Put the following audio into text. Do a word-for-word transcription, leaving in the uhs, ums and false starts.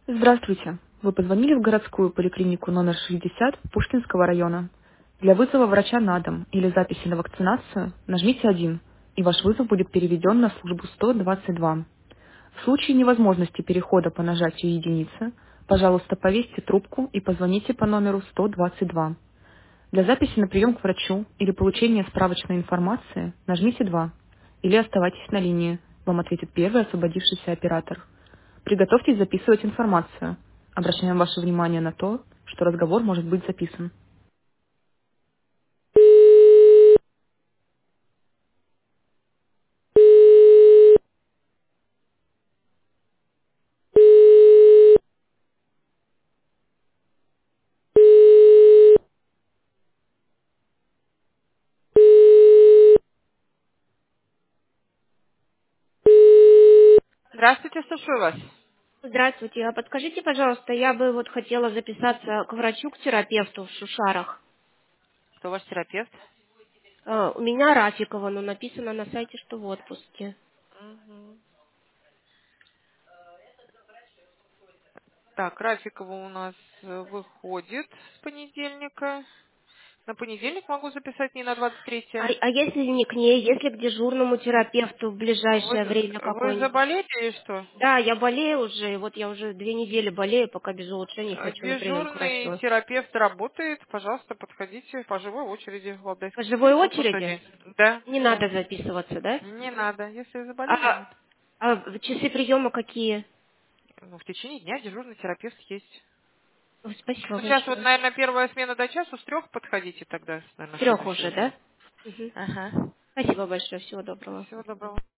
Здравствуйте. Вы позвонили в городскую поликлинику номер шестьдесят Пушкинского района. Для вызова врача на дом или записи на вакцинацию нажмите один, и ваш вызов будет переведен на службу сто двадцать два. В случае невозможности перехода по нажатию единицы, пожалуйста, повесьте трубку и позвоните по номеру сто двадцать два. Для записи на прием к врачу или получения справочной информации нажмите два. Или оставайтесь на линии. Вам ответит первый освободившийся оператор. Приготовьтесь записывать информацию. Обращаем ваше внимание на то, что разговор может быть записан. Здравствуйте, слушаю вас. Здравствуйте. А подскажите, пожалуйста, я бы вот хотела записаться к врачу, к терапевту в Шушарах. Кто ваш терапевт? Э, У меня Рафикова, но написано на сайте, что в отпуске. Мгм. Так, Рафикова у нас э, выходит с понедельника. На понедельник могу записать не на двадцать А, третье. а если не к ней, если к дежурному терапевту в Вы, ближайшее время вы какой-нибудь? заболели или что? Да, я болею уже, и вот я уже две недели болею, пока без улучшений Э, хочу на прием к Дежурный врачу. терапевт работает. Пожалуйста, подходите по живой очереди в По Валдайском живой корпус очереди? один. Да, Не да. надо записываться, да? Не надо. Если заболели, А, нет. а часы приема какие? Ну, в течение дня дежурный терапевт есть. Ой, спасибо Ну, сейчас вот, большое. наверное, первая смена до часу, с трех подходите тогда, С наверное, трех следующий уже, уже. да? Мгм. Ага. Спасибо большое, всего доброго. Всего доброго.